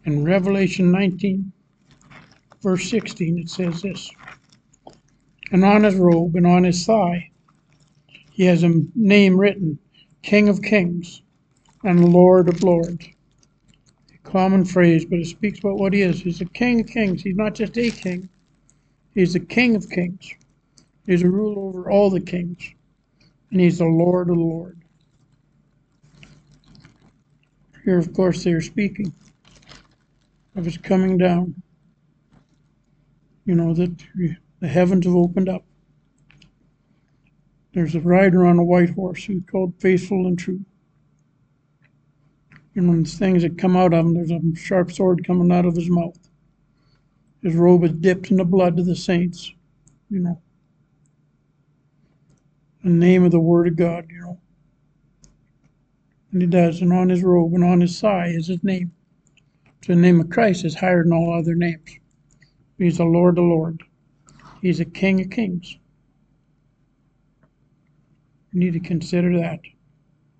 In Revelation 19, verse 16, it says this, and on his robe and on his thigh he has a name written, King of Kings and Lord of Lords. A common phrase, but it speaks about what he is. He's a King of Kings. He's not just a king. He's the King of Kings. He's a ruler over all the kings. And he's the Lord of the Lord. Here, of course, they are speaking of his coming down. You know, that the heavens have opened up. There's a rider on a white horse who's called Faithful and True. You know, and things that come out of him, there's a sharp sword coming out of his mouth. His robe is dipped in the blood of the saints, you know. In the name of the Word of God, you know. And he does, and on his robe and on his thigh is his name. So the name of Christ is higher than all other names. He's the Lord of Lords. He's a King of Kings. You need to consider that.